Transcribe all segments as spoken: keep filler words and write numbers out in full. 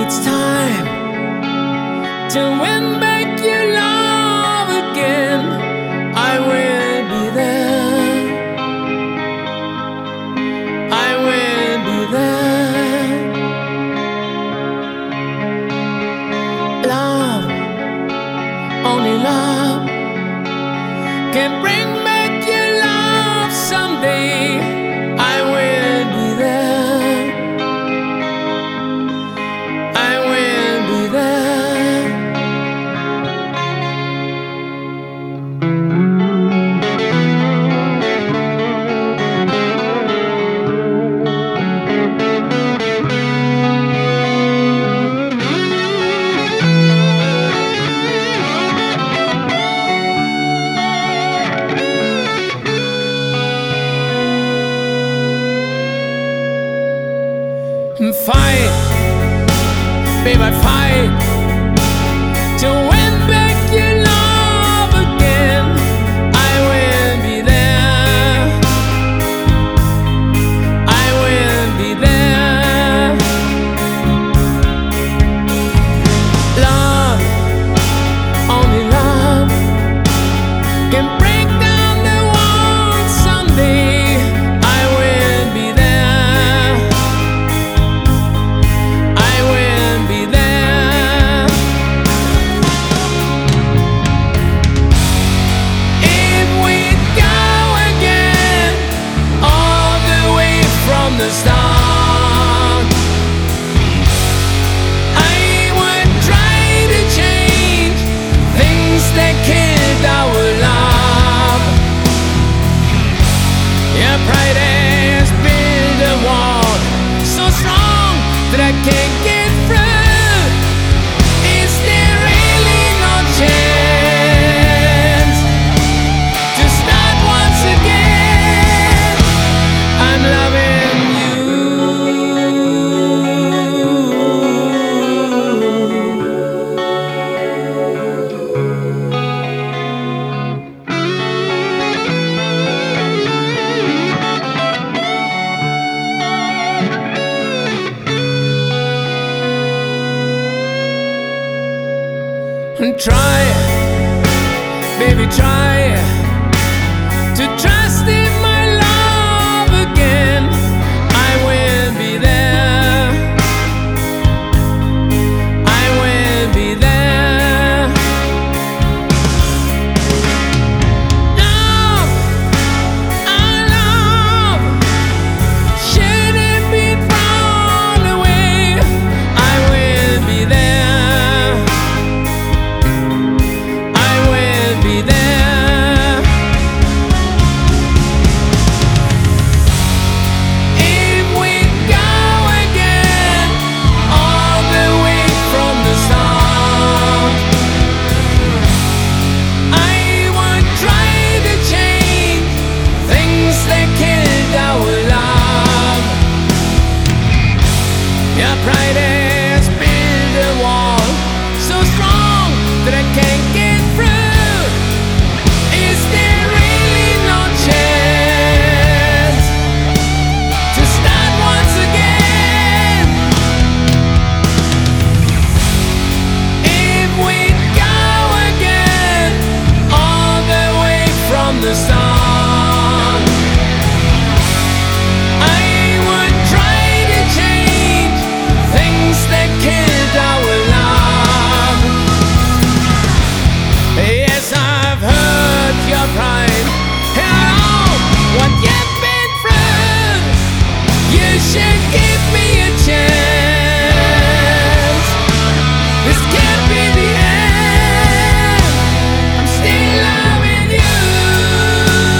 it's time to win back your love again. I will be there. I will be there. Love, only love can bring back your love someday. I will be there. I will be there. Fight, baby, fight to win back your love again. I will be there. I will be there. Love, only love can break down the walls someday. I will be there. The start, I would try to change things that killed our love. Your pride has built a wall so strong that I can't get through. Is there really no chance to start once again? I'm loving try, baby, try to trust in my love again. I will be there. I will be there. Love, our love shouldn't be thrown away. I will be there. Your pride has built a wall so strong that I can't get through. Is there really no chance to start once again? If we go again all the way from the start, that killed our love. Yes, I've hurt your pride and all what you've been through. You should give me a chance. This can't be the end. I'm still loving you.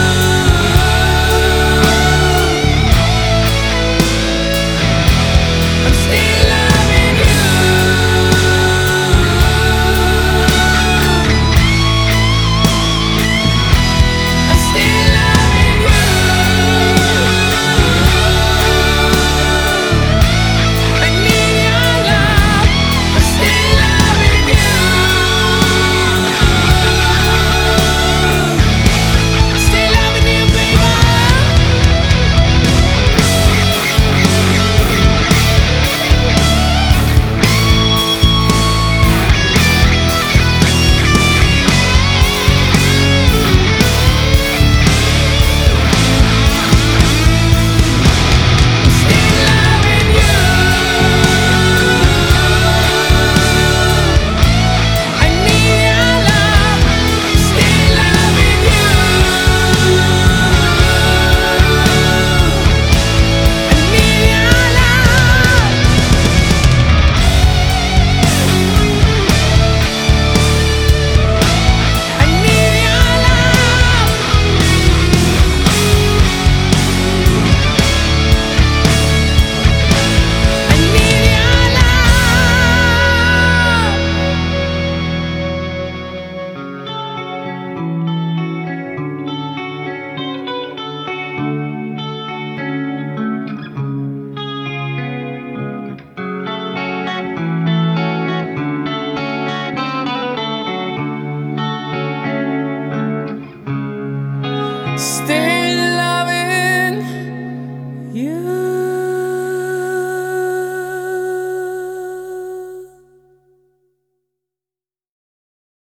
Still